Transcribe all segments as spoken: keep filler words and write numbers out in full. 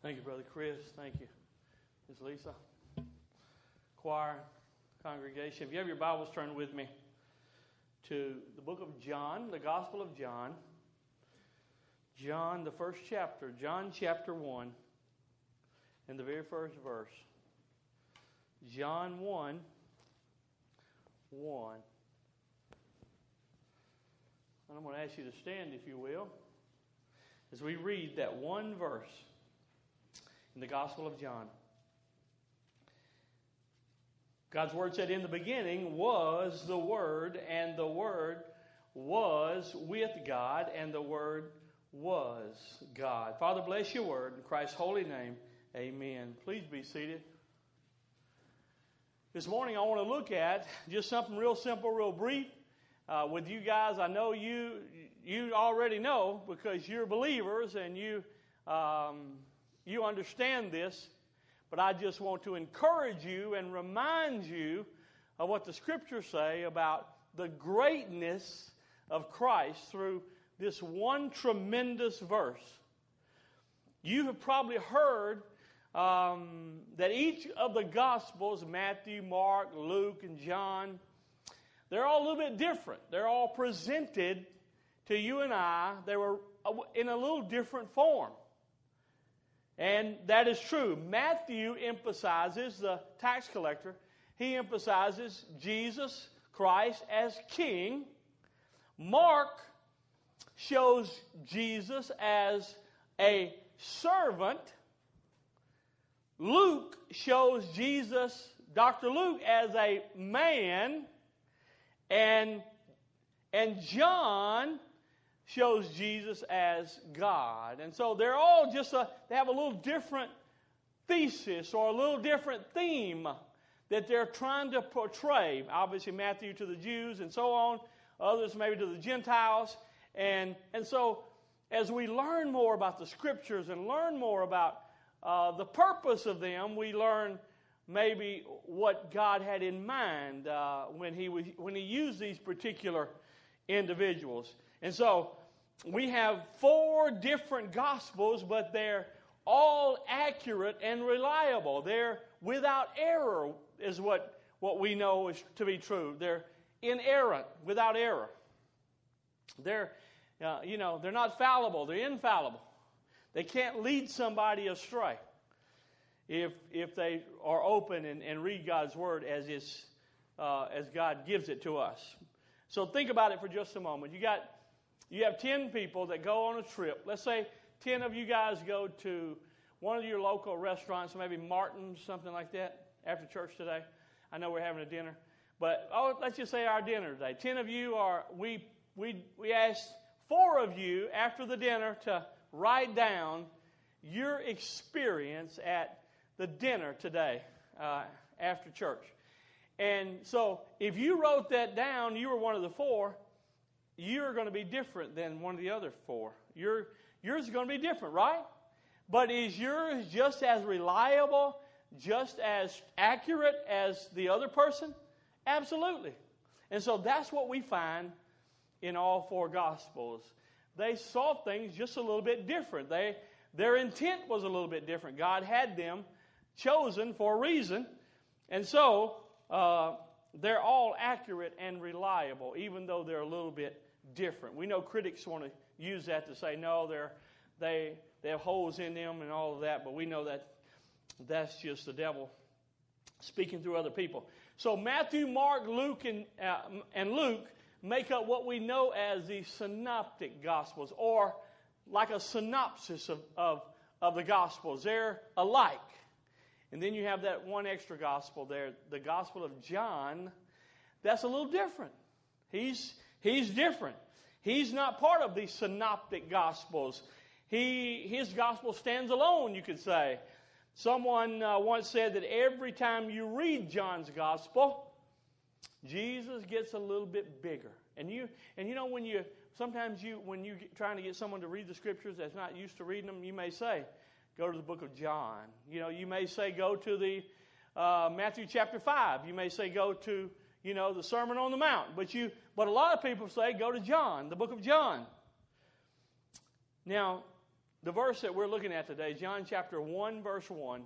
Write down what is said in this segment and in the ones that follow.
Thank you, Brother Chris. Thank you, Miz Lisa. Choir, congregation. If you have your Bibles, turn with me to the book of John, the Gospel of John. John, the first chapter, John chapter one, in the very first verse. John one, one. And I'm going to ask you to stand, if you will, as we read that one verse in the Gospel of John. God's Word said, in the beginning was the Word, and the Word was with God, and the Word was God. Father, bless your Word. In Christ's holy name, amen. Please be seated. This morning I want to look at just something real simple, real brief. Uh, with you guys, I know you you already know because you're believers and you um, you understand this, but I just want to encourage you and remind you of what the Scriptures say about the greatness of Christ through this one tremendous verse. You have probably heard um, that each of the Gospels, Matthew, Mark, Luke, and John, they're all a little bit different. They're all presented to you and I. They were in a little different form. And that is true. Matthew emphasizes, the tax collector, he emphasizes Jesus Christ as king. Mark shows Jesus as a servant. Luke shows Jesus, Doctor Luke, as a man. And, and John shows Jesus as God. And so they're all just a, they have a little different thesis or a little different theme that they're trying to portray. Obviously Matthew to the Jews and so on, others maybe to the Gentiles. And, and so as we learn more about the Scriptures and learn more about uh, the purpose of them, we learn maybe what God had in mind uh, when he was, when he used these particular individuals. And so we have four different Gospels, but they're all accurate and reliable. They're without error is what, what we know is to be true. They're inerrant, without error. They're, uh, you know, they're not fallible. They're infallible. They can't lead somebody astray if if they are open and, and read God's Word as is, uh, as God gives it to us. So think about it for just a moment. You got you have ten people that go on a trip. Let's say ten of you guys go to one of your local restaurants, maybe Martin's, something like that, after church today. I know we're having a dinner, but oh, let's just say our dinner today. Ten of you are we we we asked four of you after the dinner to write down your experience at the dinner today uh, after church. And so if you wrote that down, you were one of the four, you're going to be different than one of the other four. Your, yours is going to be different, right? But is yours just as reliable, just as accurate as the other person? Absolutely. And so that's what we find in all four Gospels. They saw things just a little bit different. They, their intent was a little bit different. God had them chosen for a reason. And so uh, they're all accurate and reliable, even though they're a little bit different. We know critics want to use that to say, no, they're, they, they have holes in them and all of that, but we know that that's just the devil speaking through other people. So Matthew, Mark, Luke, and, uh, and Luke make up what we know as the synoptic Gospels, or like a synopsis of, of, of the Gospels. They're alike. And then you have that one extra gospel there, the Gospel of John. That's a little different. He's, he's different. He's not part of the synoptic Gospels. He, his gospel stands alone, you could say. Someone uh, once said that every time you read John's Gospel, Jesus gets a little bit bigger. And you, and you know, when you sometimes you when you're trying to get someone to read the Scriptures that's not used to reading them, you may say, go to the book of John. You know, you may say go to the uh, Matthew chapter five. You may say go to, you know, the Sermon on the Mount. But you, but a lot of people say go to John, the book of John. Now, the verse that we're looking at today, John chapter one, verse one,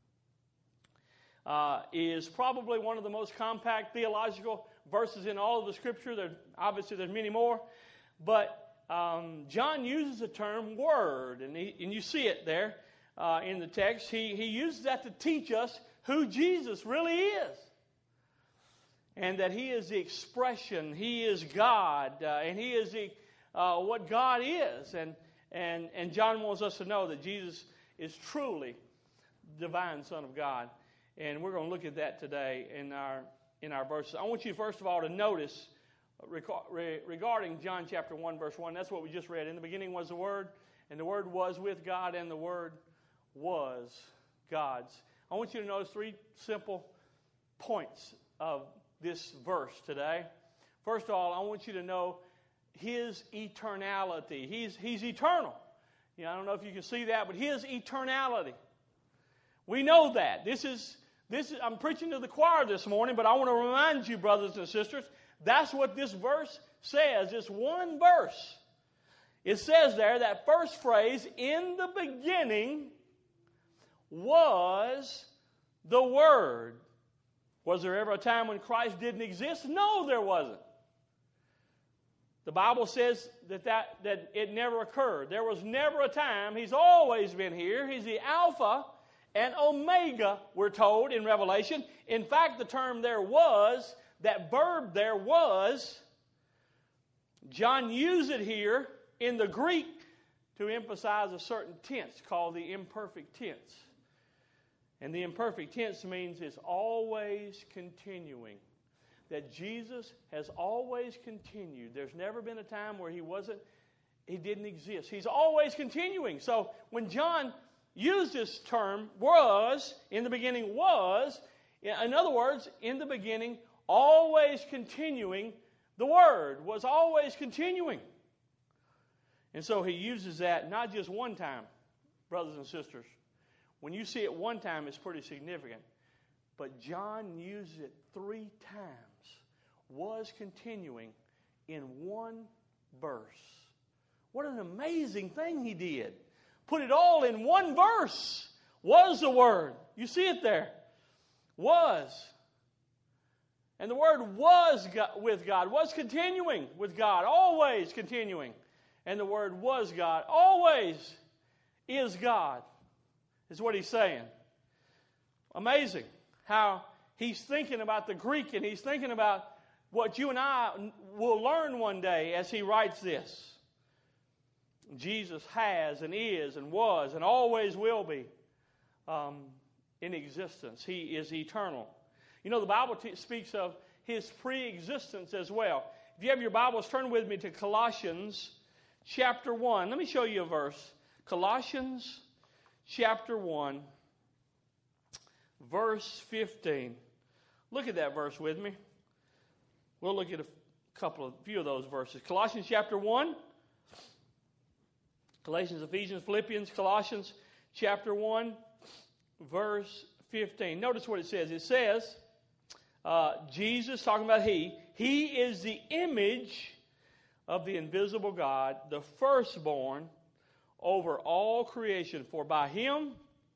uh, is probably one of the most compact theological verses in all of the Scripture. There, obviously, there's many more. But um, John uses the term word, and, he, and you see it there uh, in the text. He, he uses that to teach us who Jesus really is. And that He is the expression, He is God, uh, and He is the, uh, what God is. And, and, and John wants us to know that Jesus is truly the divine Son of God. And we're going to look at that today in our, in our verses. I want you, first of all, to notice regarding John chapter one, verse one, that's what we just read. In the beginning was the Word, and the Word was with God, and the Word was God's. I want you to notice three simple points of this verse today. First of all, I want you to know His eternality. He's, he's eternal. You know, I don't know if you can see that, but His eternality. We know that. This is, this is, I'm preaching to the choir this morning, but I want to remind you, brothers and sisters, that's what this verse says. It's one verse. It says there, that first phrase, in the beginning was the Word. Was there ever a time when Christ didn't exist? No, there wasn't. The Bible says that, that, that it never occurred. There was never a time. He's always been here. He's the Alpha and Omega, we're told in Revelation. In fact, the term there was, that verb there was, John used it here in the Greek to emphasize a certain tense called the imperfect tense. And the imperfect tense means it's always continuing. That Jesus has always continued. There's never been a time where He wasn't, He didn't exist. He's always continuing. So when John used this term, was, in the beginning was, in other words, in the beginning, always continuing, the Word was always continuing. And so He uses that not just one time, brothers and sisters. When you see it one time, it's pretty significant. But John used it three times, was continuing in one verse. What an amazing thing He did. Put it all in one verse. Was the Word. You see it there. Was. And the Word was with God, was continuing with God, always continuing. And the Word was God, always is God, is what He's saying. Amazing how He's thinking about the Greek, and He's thinking about what you and I will learn one day as He writes this. Jesus has and is and was and always will be um, in existence. He is eternal. You know, the Bible t- speaks of His pre-existence as well. If you have your Bibles, turn with me to Colossians chapter one. Let me show you a verse. Colossians chapter one, verse fifteen. Look at that verse with me. We'll look at a couple of, few of those verses. Colossians chapter one. Galatians, Ephesians, Philippians, Colossians chapter one, verse fifteen. Notice what it says. It says, uh, Jesus, talking about He, He is the image of the invisible God, the firstborn over all creation. For by Him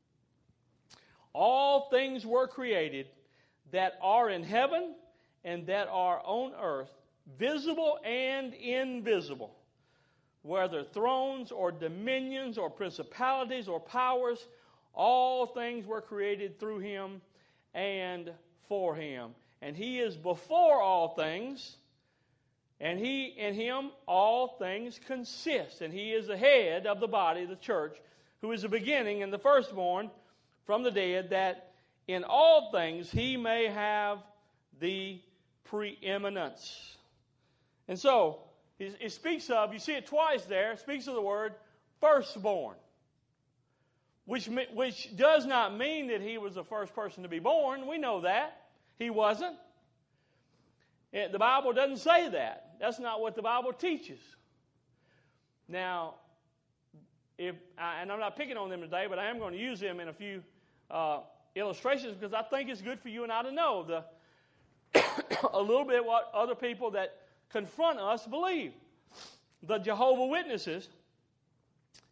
all things were created that are in heaven and that are on earth, visible and invisible. Whether thrones or dominions or principalities or powers, all things were created through Him and for Him. And He is before all things, and He in Him all things consist. And He is the head of the body, the church, who is the beginning and the firstborn from the dead, that in all things He may have the preeminence. And so, it speaks of, you see it twice there, it speaks of the word firstborn, which, which does not mean that He was the first person to be born. We know that. He wasn't. It, the Bible doesn't say that. That's not what the Bible teaches. Now, if and I'm not picking on them today, but I am going to use them in a few uh, illustrations because I think it's good for you and I to know the a little bit what other people that confront us believe. The Jehovah's Witnesses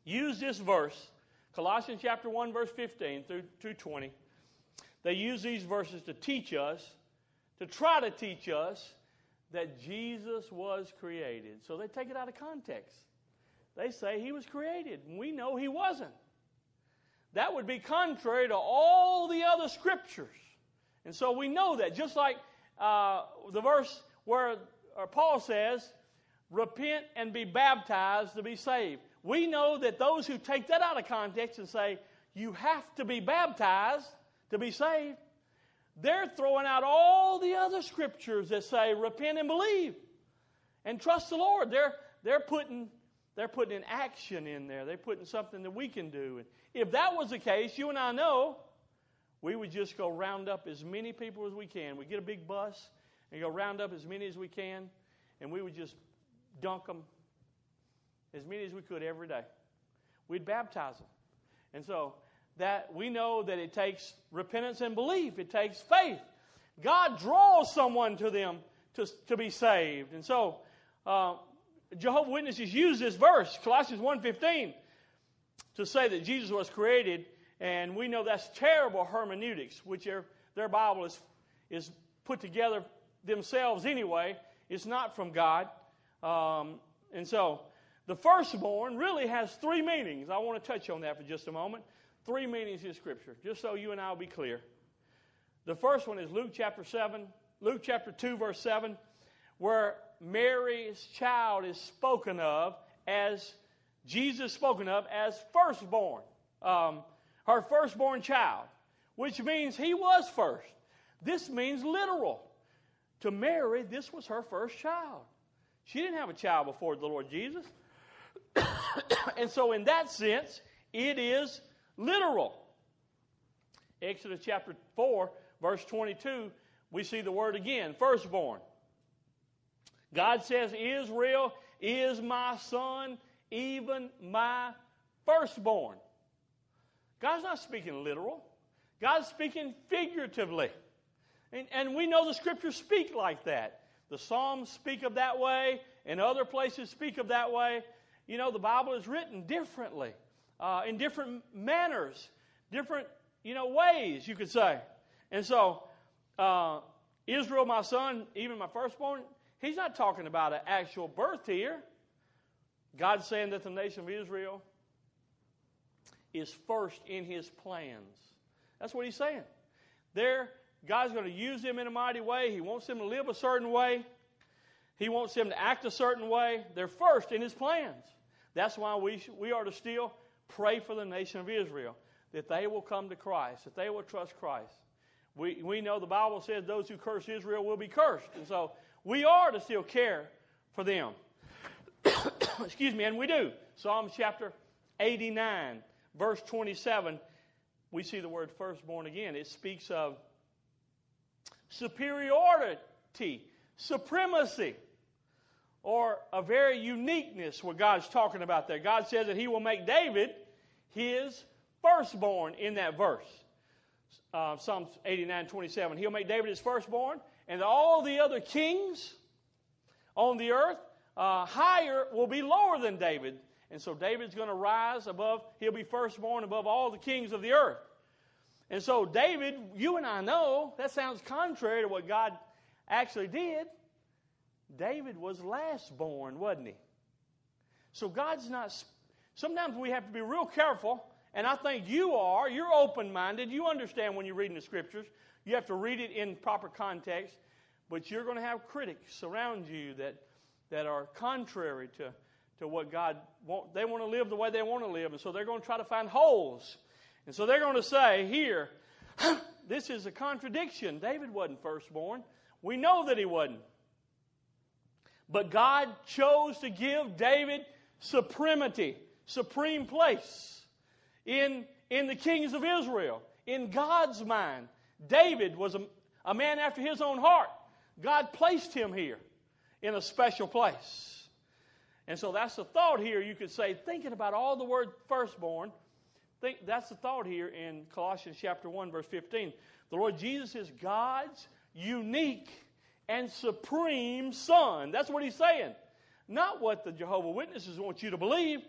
use this verse, Colossians chapter one, verse fifteen through, through twenty. They use these verses to teach us, to try to teach us that Jesus was created. So they take it out of context. They say he was created, and we know he wasn't. That would be contrary to all the other scriptures. And so we know that. Just like uh, the verse where uh, Paul says, repent and be baptized to be saved. We know that those who take that out of context and say, you have to be baptized to be saved, they're throwing out all the other scriptures that say, repent and believe and trust the Lord. They're, they're, putting, they're putting an action in there. They're putting something that we can do. And if that was the case, you and I know, we would just go round up as many people as we can. We'd get a big bus and go round up as many as we can, and we would just dunk them as many as we could every day. We'd baptize them. And so that we know that it takes repentance and belief. It takes faith. God draws someone to them to, to be saved. And so uh, Jehovah's Witnesses use this verse, Colossians one fifteen, to say that Jesus was created. And we know that's terrible hermeneutics, which their, their Bible is, is put together themselves anyway. It's not from God. Um, and so the firstborn really has three meanings. I want to touch on that for just a moment. Three meanings in Scripture, just so you and I will be clear. The first one is Luke chapter seven, Luke chapter two, verse seven, where Mary's child is spoken of as Jesus spoken of as firstborn, um, her firstborn child, which means he was first. This means literal. To Mary, this was her first child. She didn't have a child before the Lord Jesus. And so in that sense, it is literal. Exodus chapter four, verse twenty-two, we see the word again, firstborn. God says, Israel is my son, even my firstborn. God's not speaking literal. God's speaking figuratively. And, and we know the Scriptures speak like that. The Psalms speak of that way, and other places speak of that way. You know, the Bible is written differently, uh, in different manners, different, you know, ways, you could say. And so, uh, Israel, my son, even my firstborn, he's not talking about an actual birth here. God's saying that the nation of Israel is first in his plans. That's what he's saying. There, God's going to use them in a mighty way. He wants them to live a certain way. He wants them to act a certain way. They're first in his plans. That's why we, sh- we are to still pray for the nation of Israel, that they will come to Christ, that they will trust Christ. We, we know the Bible says those who curse Israel will be cursed. And so we are to still care for them. Excuse me, and we do. Psalms chapter eighty-nine, verse twenty-seven, we see the word firstborn again. It speaks of superiority, supremacy, or a very uniqueness, what God's talking about there. God says that he will make David his firstborn in that verse. Uh, Psalms eighty-nine, twenty-seven. He'll make David his firstborn, and all the other kings on the earth, uh, higher, will be lower than David. And so David's going to rise above, he'll be firstborn above all the kings of the earth. And so David, you and I know, that sounds contrary to what God actually did. David was last born, wasn't he? So God's not, sometimes we have to be real careful, and I think you are, you're open-minded, you understand when you're reading the Scriptures, you have to read it in proper context, but you're going to have critics around you that, that are contrary to, to what God wants. They want to live the way they want to live, and so they're going to try to find holes. And so they're going to say, here, this is a contradiction. David wasn't firstborn. We know that he wasn't. But God chose to give David supremacy, supreme place in, in the kings of Israel. In God's mind, David was a, a man after his own heart. God placed him here in a special place. And so that's the thought here. You could say, thinking about all the word firstborn, think that's the thought here in Colossians chapter one, verse fifteen. The Lord Jesus is God's unique and supreme Son. That's what he's saying. Not what the Jehovah's Witnesses want you to believe.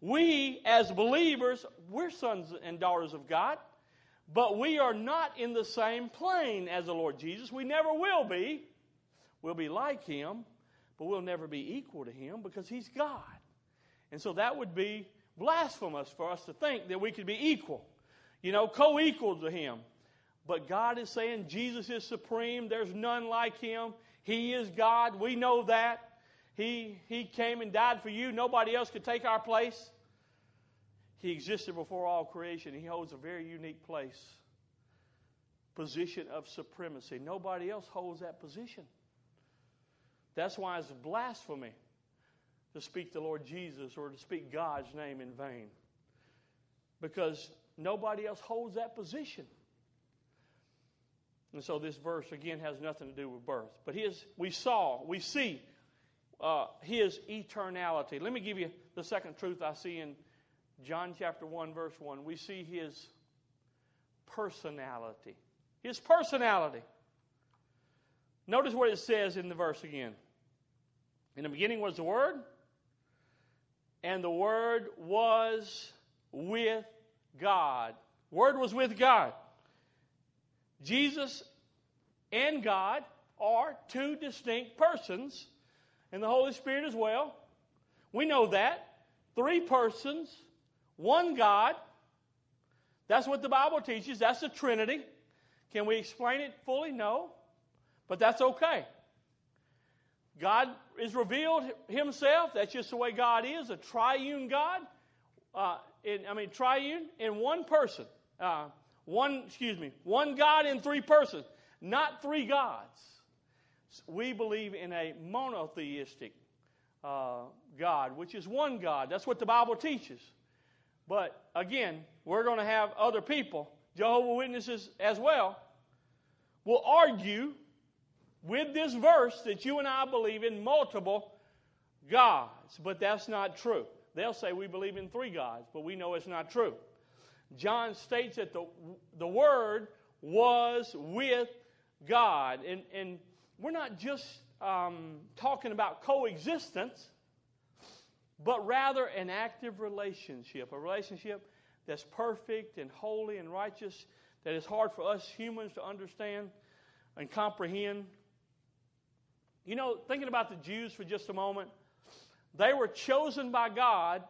We, as believers, we're sons and daughters of God, but we are not in the same plane as the Lord Jesus. We never will be. We'll be like Him, but we'll never be equal to Him because He's God. And so that would be blasphemous for us to think that we could be equal, you know, co-equal to Him. But God is saying Jesus is supreme. There's none like Him. He is God. We know that. He, he came and died for you. Nobody else could take our place. He existed before all creation. He holds a very unique place, position of supremacy. Nobody else holds that position. That's why it's blasphemy to speak the Lord Jesus or to speak God's name in vain, because nobody else holds that position. And so this verse, again, has nothing to do with birth. But his, we saw, we see uh, His eternality. Let me give you the second truth I see in John chapter one, verse one. We see His personality. His personality. Notice what it says in the verse again. In the beginning was the Word, and the Word was with God. Word was with God. Jesus and God are two distinct persons, and the Holy Spirit as well. We know that. Three persons, one God. That's what the Bible teaches. That's the Trinity. Can we explain it fully? No. But that's okay. God is revealed Himself. That's just the way God is, a triune God. Uh, in, I mean, triune in one person. Uh, one, excuse me, one God in three persons, not three gods. We believe in a monotheistic uh, God, which is one God. That's what the Bible teaches. But again, we're going to have other people, Jehovah's Witnesses as well, will argue with this verse that you and I believe in multiple gods. But that's not true. They'll say we believe in three gods, but we know it's not true. John states that the, the Word was with God. And, and we're not just um, talking about coexistence, but rather an active relationship, a relationship that's perfect and holy and righteous, that is hard for us humans to understand and comprehend. You know, thinking about the Jews for just a moment, they were chosen by God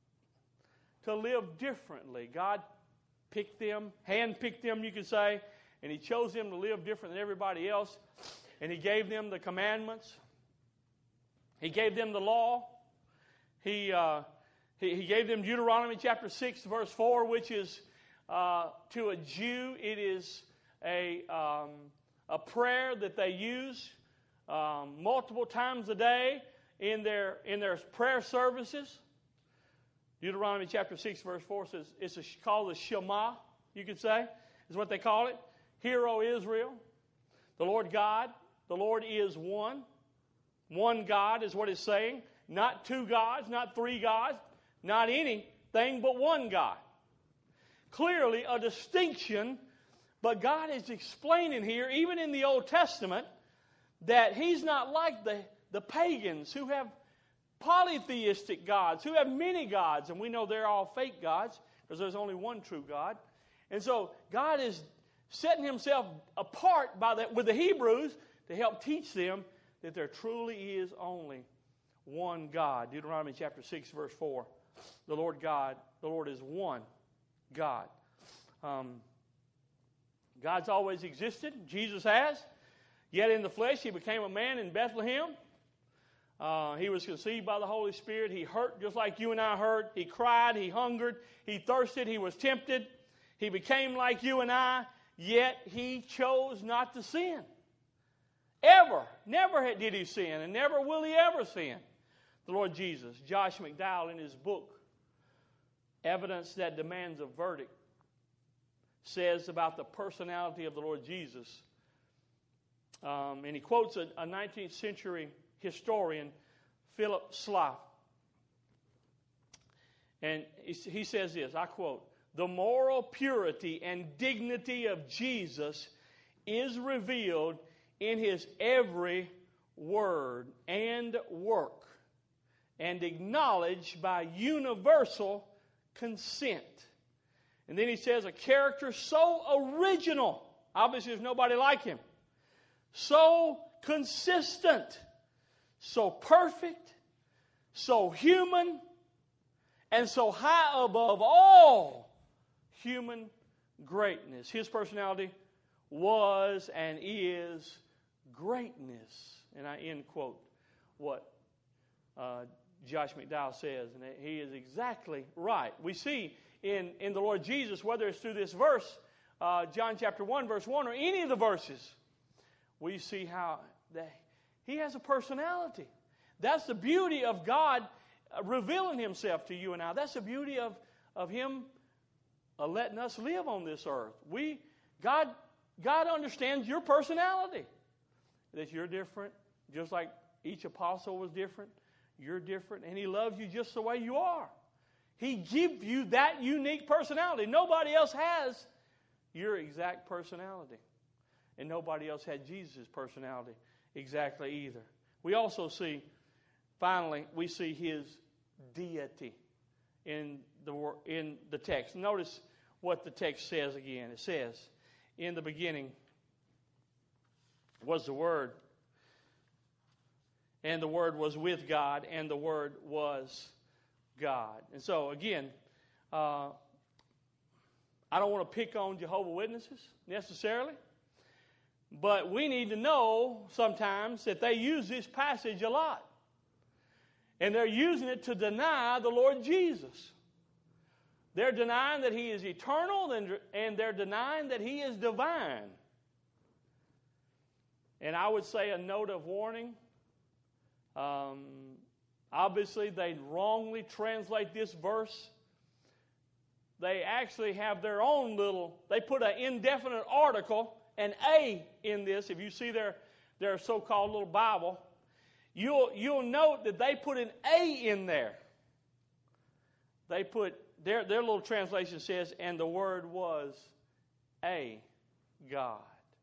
to live differently. God picked them, handpicked them, you could say, and He chose them to live different than everybody else. And He gave them the commandments. He gave them the law. He uh, he, he gave them Deuteronomy chapter six, verse four, which is uh, to a Jew, it is a um, a prayer that they use um, multiple times a day in their in their prayer services. Deuteronomy chapter six, verse four says it's a, called the Shema, you could say, is what they call it. Hear, O Israel, the Lord God, the Lord is one. One God is what it's saying. Not two gods, not three gods, not anything but one God. Clearly a distinction, but God is explaining here, even in the Old Testament, that He's not like the, the pagans who have polytheistic gods, who have many gods, and we know they're all fake gods because there's only one true God. And so God is setting Himself apart by the, with the Hebrews to help teach them that there truly is only one God. Deuteronomy chapter six, verse four. The Lord God, the Lord is one God. Um, God's always existed. Jesus has. Yet in the flesh, He became a man in Bethlehem. Uh, he was conceived by the Holy Spirit. He hurt just like you and I hurt. He cried. He hungered. He thirsted. He was tempted. He became like you and I. Yet He chose not to sin. Ever. Never did He sin, and never will He ever sin. The Lord Jesus. Josh McDowell, in his book, Evidence That Demands a Verdict, says about the personality of the Lord Jesus. Um, and he quotes a, a nineteenth century historian, Philip Slough. And he, he says this, I quote, "The moral purity and dignity of Jesus is revealed in His every word and work, and acknowledged by universal consent. And then he says a character so original. Obviously, there's nobody like him. So consistent. So perfect. So human. And so high above all human greatness. His personality was and is greatness. And I end quote what uh, Josh McDowell says. And he is exactly right. We see in, in the Lord Jesus, whether it's through this verse, uh, John chapter one, verse one, or any of the verses, we see how they, he has a personality. That's the beauty of God revealing himself to you and I. That's the beauty of, of him uh, letting us live on this earth. We, God, God understands your personality. That you're different, just like each apostle was different. You're different, and he loves you just the way you are. He gives you that unique personality. Nobody else has your exact personality. And nobody else had Jesus' personality exactly either. We also see, finally, we see his deity in the, in the text. Notice what the text says again. It says, in the beginning was the Word, and the Word was with God, and the Word was God. And so, again, uh, I don't want to pick on Jehovah's Witnesses necessarily, but we need to know sometimes that they use this passage a lot. And they're using it to deny the Lord Jesus. They're denying that he is eternal, and they're denying that he is divine. And I would say a note of warning. Um, obviously, they wrongly translate this verse. They actually have their own little, they put an indefinite article, an A in this. If you see their, their so-called little Bible, you'll, you'll note that they put an A in there. They put, their, their little translation says, and the Word was a God,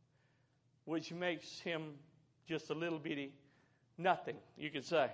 which makes him just a little bitty nothing, you could say.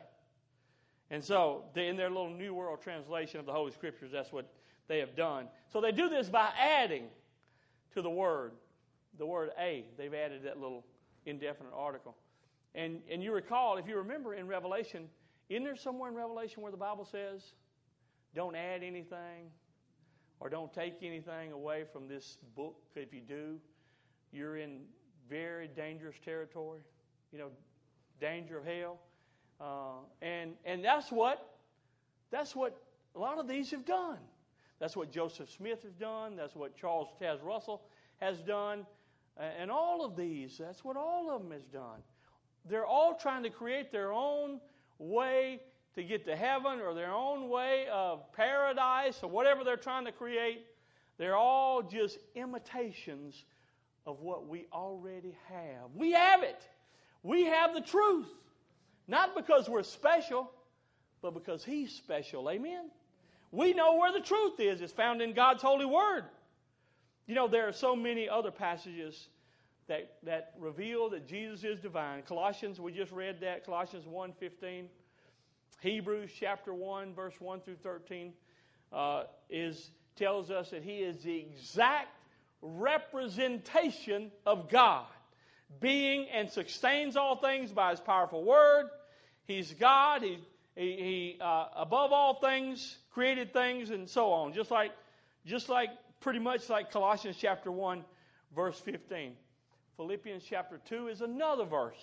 And so, they, in their little New World Translation of the Holy Scriptures, that's what they have done. So they do this by adding to the word, the word a. They've added that little indefinite article. And, and you recall, if you remember in Revelation, isn't there somewhere in Revelation where the Bible says, don't add anything or don't take anything away from this book? If you do, you're in very dangerous territory, you know, danger of hell. Uh, and and that's what that's what a lot of these have done. That's what Joseph Smith has done. That's what Charles Taz Russell has done. And all of these, that's what all of them has done. They're all trying to create their own way to get to heaven or their own way of paradise or whatever they're trying to create. They're all just imitations of what we already have. We have it. We have the truth. Not because we're special, but because He's special. Amen? We know where the truth is. It's found in God's holy word. You know, there are so many other passages that, that reveal that Jesus is divine. Colossians, we just read that, Colossians one fifteen. Hebrews chapter one, verse one through thirteen, uh, is tells us that He is the exact representation of God, being and sustains all things by His powerful word. He's God. He, he, he uh, above all things, created things, and so on. Just like, just like, pretty much like Colossians chapter one, verse fifteen. Philippians chapter two is another verse.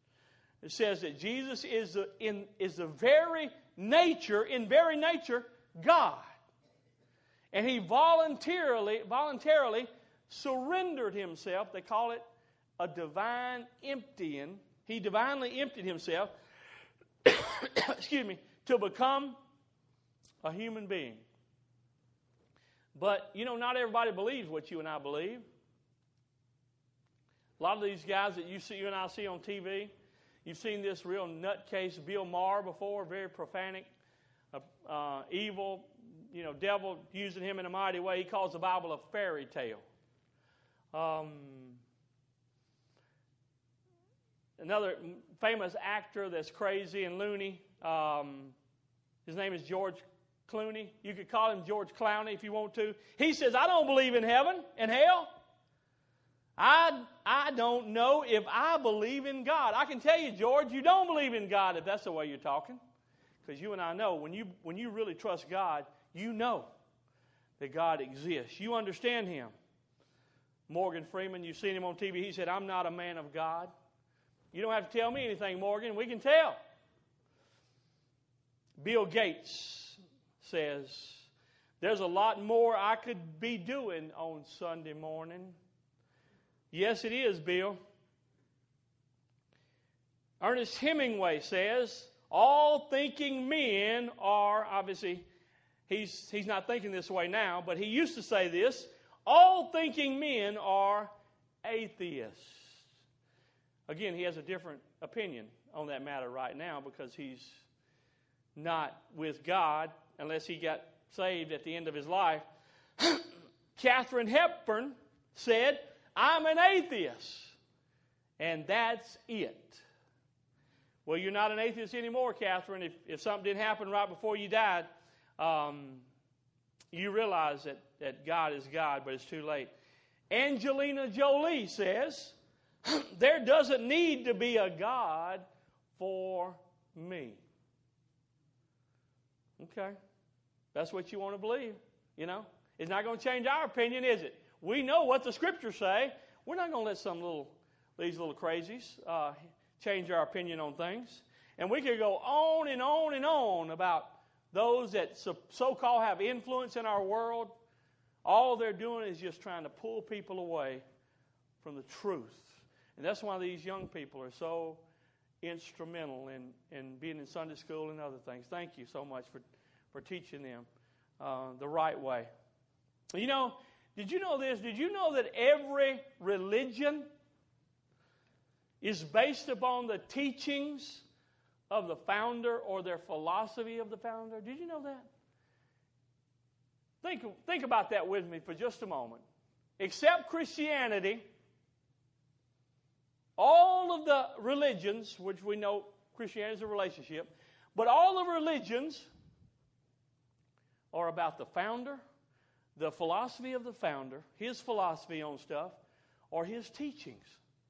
It says that Jesus is the, in, is the very nature, in very nature, God. And He voluntarily, voluntarily surrendered Himself. They call it a divine emptying. He divinely emptied Himself, excuse me, to become a human being. But, you know, not everybody believes what you and I believe. A lot of these guys that you see, you and I see on T V, you've seen this real nutcase Bill Maher before, very profanic, uh, uh, evil, you know, devil using him in a mighty way. He calls the Bible a fairy tale. Um, another famous actor that's crazy and loony, um, His name is George Clooney. You could call him George Clowney if you want to. He says, I don't believe in heaven and hell. I, I don't know if I believe in God. I can tell you, George, you don't believe in God if that's the way you're talking. Because you and I know when you, when you really trust God, you know that God exists. You understand Him. Morgan Freeman, you've seen him on T V. He said, I'm not a man of God. You don't have to tell me anything, Morgan. We can tell. Bill Gates says, there's a lot more I could be doing on Sunday morning. Yes, it is, Bill. Ernest Hemingway says, all thinking men are, obviously, he's, he's not thinking this way now, but he used to say this, all thinking men are atheists. Again, he has a different opinion on that matter right now because he's not with God unless he got saved at the end of his life. Katharine Hepburn said, I'm an atheist, and that's it. Well, you're not an atheist anymore, Katharine. If, if something didn't happen right before you died, um, you realize that, that God is God, but it's too late. Angelina Jolie says, there doesn't need to be a God for me. Okay. That's what you want to believe, you know. It's not going to change our opinion, is it? We know what the Scriptures say. We're not going to let some little, these little crazies uh, change our opinion on things. And we could go on and on and on about those that so, so-called have influence in our world. All they're doing is just trying to pull people away from the truth. And that's why these young people are so instrumental in, in being in Sunday school and other things. Thank you so much for, for teaching them uh, the right way. You know, did you know this? Did you know that every religion is based upon the teachings of the founder or their philosophy of the founder? Did you know that? Think, think about that with me for just a moment. Except Christianity, all of the religions, which we know Christianity is a relationship, but all the religions are about the founder, the philosophy of the founder, his philosophy on stuff, or his teachings.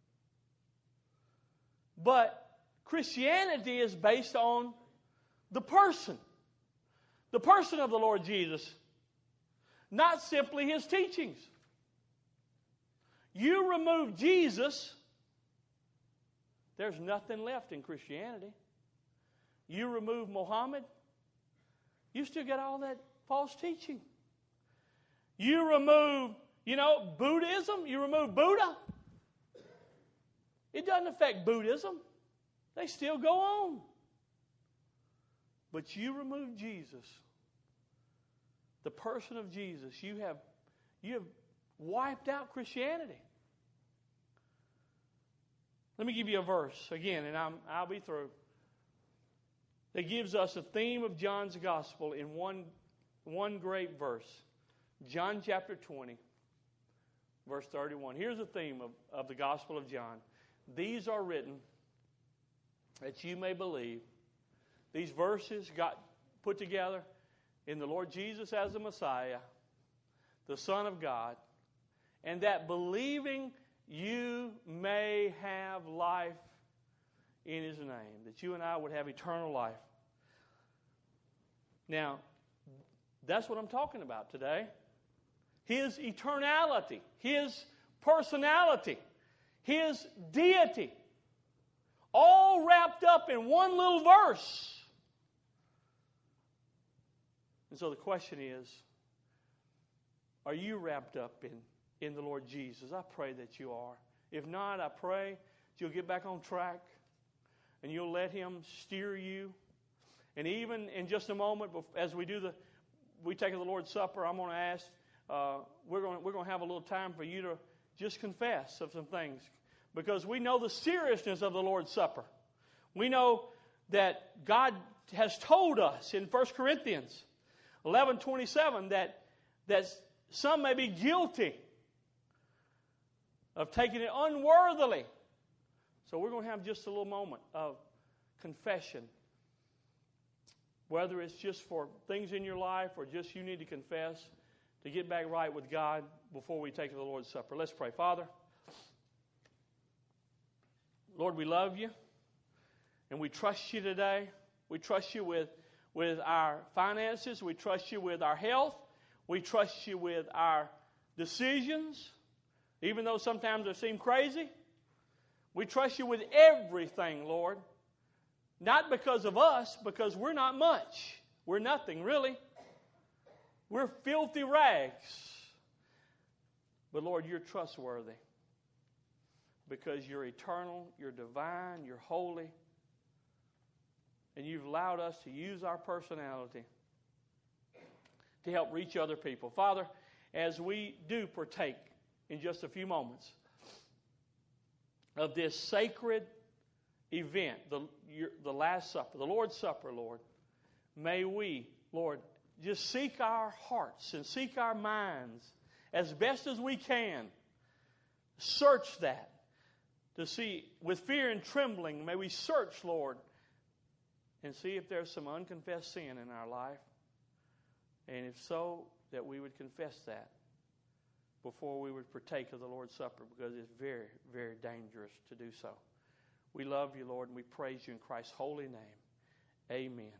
But Christianity is based on the person, the person of the Lord Jesus, not simply his teachings. You remove Jesus, there's nothing left in Christianity. You remove Muhammad, you still got all that false teaching. You remove, you know, Buddhism, you remove Buddha. It doesn't affect Buddhism. They still go on. But you remove Jesus, the person of Jesus, you have, you have wiped out Christianity. Let me give you a verse again, and I'm, I'll be through. That gives us a theme of John's gospel in one, one great verse. John chapter twenty, verse thirty-one. Here's the theme of, of the gospel of John. These are written that you may believe. These verses got put together in the Lord Jesus as the Messiah, the Son of God, and that believing you may have life in His name, that you and I would have eternal life. Now, that's what I'm talking about today. His eternality, His personality, His deity, all wrapped up in one little verse. And so the question is, are you wrapped up in, in the Lord Jesus? I pray that you are. If not, I pray that you'll get back on track and you'll let Him steer you. And even in just a moment, as we do the, we take the Lord's Supper, I'm going to ask, uh, we're going we're going to have a little time for you to just confess of some things, because we know the seriousness of the Lord's Supper. We know that God has told us in First Corinthians eleven twenty-seven that that some may be guilty of taking it unworthily. So we're going to have just a little moment of confession. whether it's just for things in your life or just you need to confess to get back right with God before we take the Lord's Supper. Let's pray. Father, Lord, we love you and we trust you today. We trust you with, with our finances. We trust you with our health. We trust you with our decisions, even though sometimes they seem crazy. We trust you with everything, Lord. Not because of us, because we're not much. We're nothing, really. We're filthy rags. But Lord, you're trustworthy. Because you're eternal, you're divine, you're holy. And you've allowed us to use our personality to help reach other people. Father, as we do partake in just a few moments of this sacred event, the, your, the Last Supper, the Lord's Supper, Lord, may we, Lord, just seek our hearts and seek our minds as best as we can. Search that to see, with fear and trembling, may we search, Lord, and see if there's some unconfessed sin in our life. And if so, that we would confess that before we would partake of the Lord's Supper, because it's very, very dangerous to do so. We love you, Lord, and we praise you in Christ's holy name. Amen.